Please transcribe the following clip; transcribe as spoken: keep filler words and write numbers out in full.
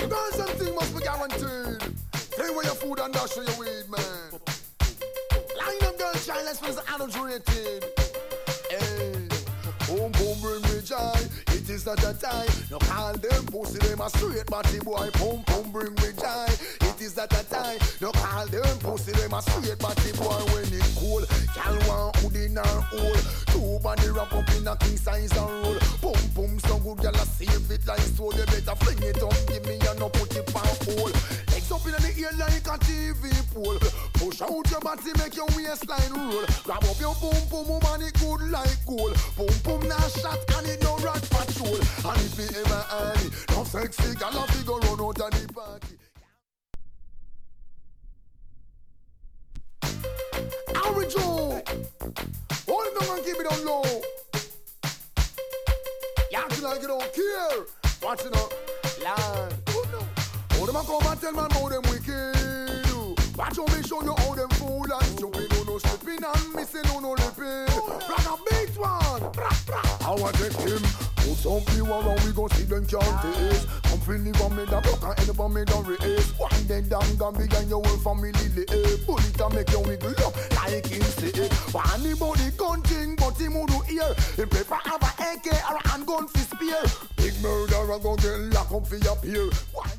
Girls and things must be guaranteed. Stay where your food and dash your weed, man. Line up girl child, let's feel adulterated. Hey, boom boom bring me joy. It is not a time. No call them pussy, them a straight body boy. Boom boom bring me joy. It is not a time. No call them pussy, them a straight body boy. When it cool, y'all want hood in her hole. Two body wrap up in a king size and roll. Boom boom so good, y'all a save it like so. You better fling it up, give me and no put it on hold. Legs up in the air like a T V pole. Push out your body, make your waistline roll. Grab up your boom boom, woman, it good like gold. Boom boom now shot and it no rat patrol. And if me ever early, no sexy gal a figure run out of the party. Harry Joe, hold it down and keep it on low. You acting like you don't care. Watch it up, land. Oh no. Oh them a come and tell man how them wicked. Watch how me show you how them fool and stupid. No no stripping and missing no no lipping. Rock a beat one. I want to take him. Put some people around, we gon' see them can't taste. Come feel live on me, that rock and end up on me, that race. One day down, gone big and your whole family live. Pull it and make you wiggle up, like him say it. But anybody gun thing, but him who do hear. He prefer have a A K or a handgun for spear. Big murderer gon' get locked up for your peer. Why